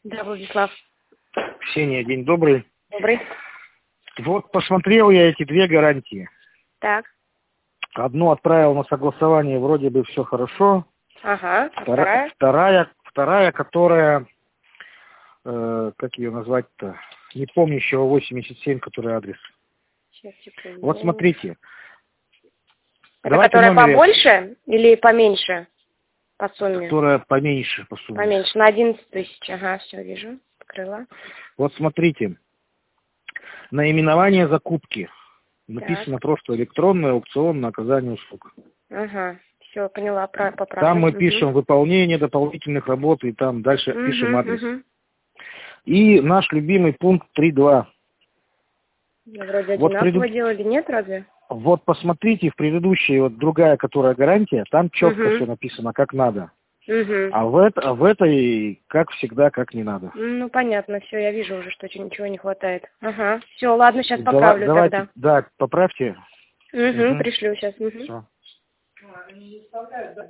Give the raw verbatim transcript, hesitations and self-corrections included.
Да, Владислав. Ксения, день добрый. Добрый. Вот посмотрел я эти две гарантии. Так. Одну отправил на согласование, вроде бы все хорошо. Ага. А Втора- вторая? Вторая, вторая, которая, э, как ее назвать-то, не помню, еще восемьдесят семь, который адрес. Сейчас, секунду. Вот смотрите. Это Давайте которая номер, побольше или поменьше по сумме? которая поменьше по сумме. Поменьше, на одиннадцать тысяч. Ага, все, вижу. Открыла. Вот смотрите. Наименование закупки. Написано Так. просто электронный аукцион на оказание услуг. Ага. Все, поняла, про- поправлю. Там мы Мгм. пишем выполнение дополнительных работ, и там дальше Мгм, пишем адрес. мгм. И наш любимый пункт три два. Да, вроде Вот, одинаково преду... делали, нет, разве? вот посмотрите, в предыдущей, вот другая, которая гарантия, там четко Мгм. все написано, как надо. Угу. А в, это, а в этой, как всегда, как не надо. Ну, понятно, все, я вижу уже, что ничего не хватает. Ага. Все, ладно, сейчас Дава- поправлю давайте, тогда. да, поправьте. Угу, Угу. пришлю сейчас. Угу. Все.